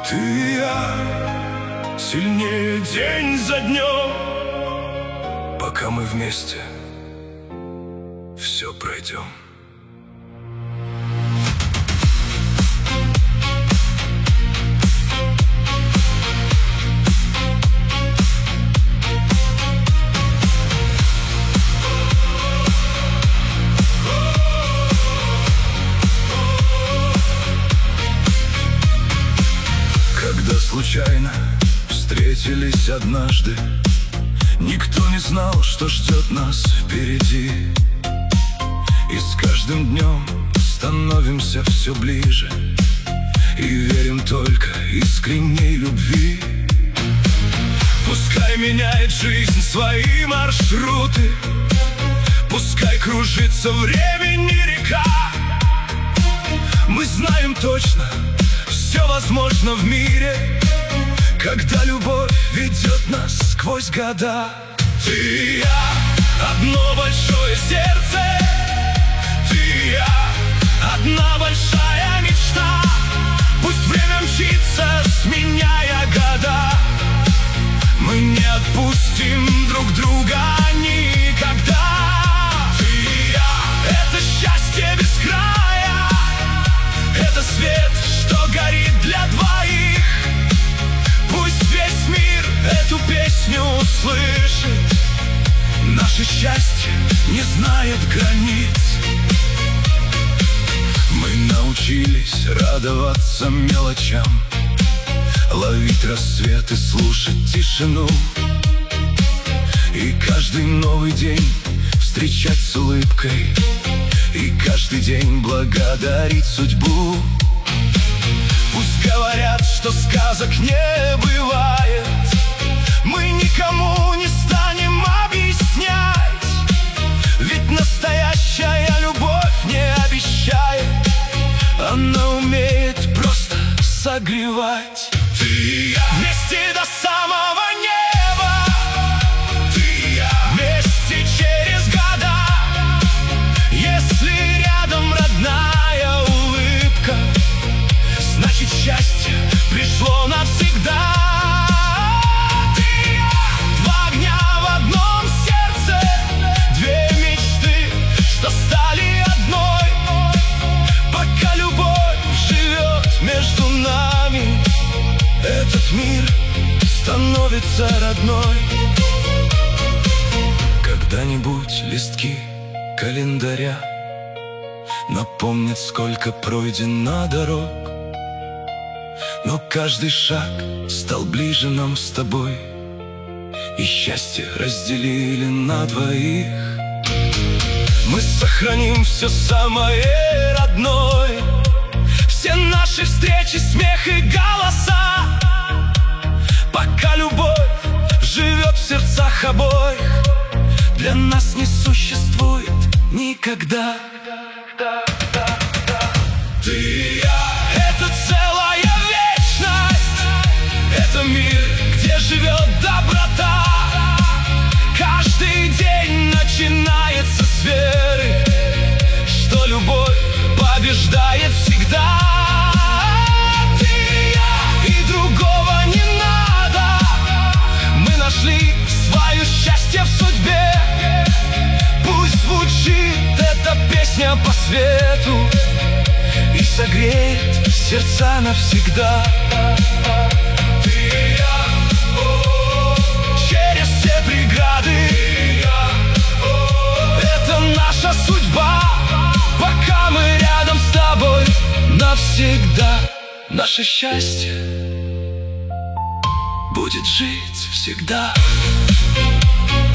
Ты и я сильнее день за днем, пока мы вместе все пройдем. Когда случайно встретились однажды, никто не знал, что ждет нас впереди. И с каждым днем становимся все ближе и верим только искренней любви. Пускай меняет жизнь свои маршруты, пускай кружится времени река. Мы знаем точно, все возможно в мире, когда любовь ведет нас сквозь года. Ты и я, одно большое сердце, ты и я, одна большая мечта. Пусть время мчится, сменяя года, мы не отпустим друг друга никогда. Ты и я, это счастье без края, это свет, что горит для двоих. Пусть весь мир эту песню услышит, наше счастье не знает границ. Мы научились радоваться мелочам, ловить рассвет и слушать тишину, и каждый новый день встречать с улыбкой, и каждый день благодарить судьбу. Пусть говорят, что сказок не бывает, мы никому не станем объяснять, ведь настоящая любовь не обещает, она умеет просто согревать. Ты и я вместе до самого неба, ты и я вместе через года. Если рядом родная улыбка, значит счастье пришло навсегда. Ты и я, два огня в одном сердце, две мечты, что стали одной. Пока любовь живет между нами, этот мир становится родной. Когда-нибудь листки календаря напомнят, сколько пройдено дорог, но каждый шаг стал ближе нам с тобой, и счастье разделили на двоих. Мы сохраним все самое родное, все наши встречи, смех и голоса, пока любовь живет в сердцах обоих, для нас не существует никогда. Ты и я, это целая вечность, это мир, где живет доброта. Каждый день начинается с веры, что любовь побеждает всегда. Ты и я, и другого не надо, мы нашли свое счастье в судьбе. Пусть звучит эта песня по свету и согреет сердца навсегда. Ты и я, через все преграды, это наша судьба. Пока мы рядом с тобой навсегда, наше счастье будет жить всегда.